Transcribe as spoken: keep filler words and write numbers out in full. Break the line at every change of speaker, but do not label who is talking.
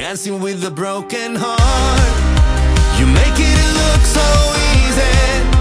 dancing with a broken heart. You make it look so easy.